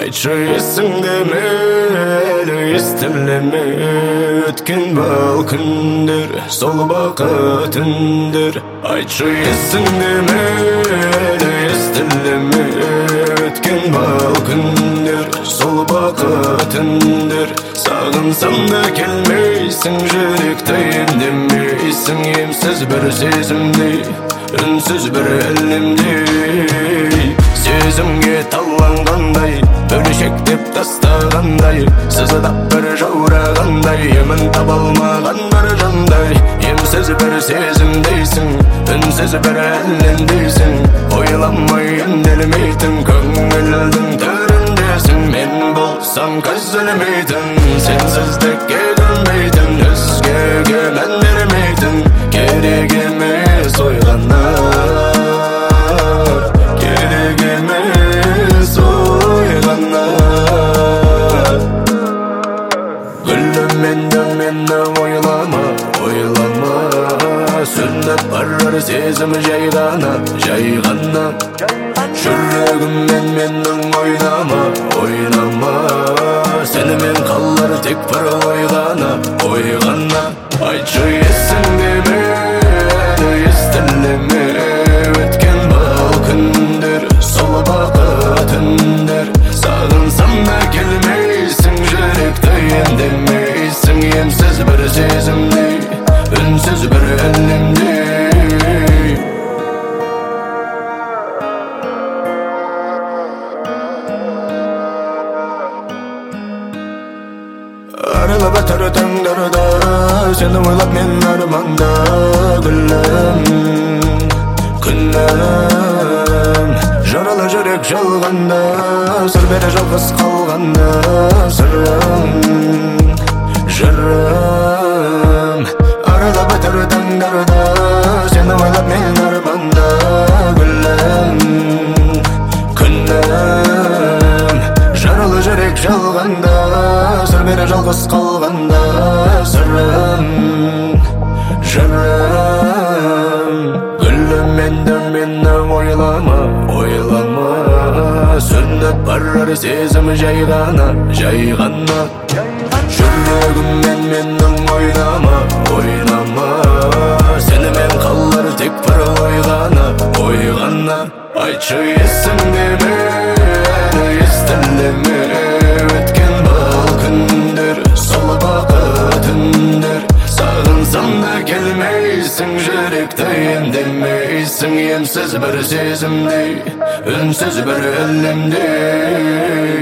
Айтшы есіңде мейлі естілеме өткен бал күндер, сол бақыт үндер. Айтшы есіңде мейлі естілеме өткен бал күндер, сол бақыт үндер. Сағынсам да келмейсің, жүректі емдемейсің, емсіз бір сезімдей, үнсіз бір әлемдей. Сезімге таланғандай, бөлшектеп тастағандай, сызыдап бір жаурағандай, емін таба алмаған бір жандай. Емсіз бір сезімдейсің, үнсіз бір әлемдейсің, ойламай үнделмейтін көңілдің төріндесің. Мен болсам көзілмейтін, сенсіздікке көнбейтін, өзгеге мән бермейтін, керек емес ойғанар. Сөніп барар сезім жай ғана, жай ғана. Жүрегіммен менің ойнама, ойнама. Сенімен қалар тек бір ой ғана, ой ғана. Айтшы есіңде мейлі естілеме өткен бал күндер, сол бақыт үндер. Сағынсам да келмейсің, жүректі емдемейсің, емсіз бір сезімдей, үнсіз бір әлемдей. Арылып өтер таңдарда, сені ойлап мен арманда, гүлім, күнім. Жаралы жүрек жалғанда, сыр бере жалғыз қалғанда, сырым, жырым. Арылып өтер таңдарда, сені ойлап мен арманда, гүлім, күнім. Жаралы жүрек жалғанда, сыр бере жалғыз қалғанда, сырым, жырым. Гүлім, енді мені ойлама, ойлама. Сөніп барар сезім жай ғана, жай ғана. Жүрегіммен менің ойнама, ойнама. Сенімен қалар тек бір ой ғана, ой ғана. Айтшы есіңде мейлі естілеме өткен бал күндер, сол бақыт үндер. Сағынсам да келмейсің, жүректі емдемейсің, емсіз бір сезімдей, үнсіз бір әлемдей.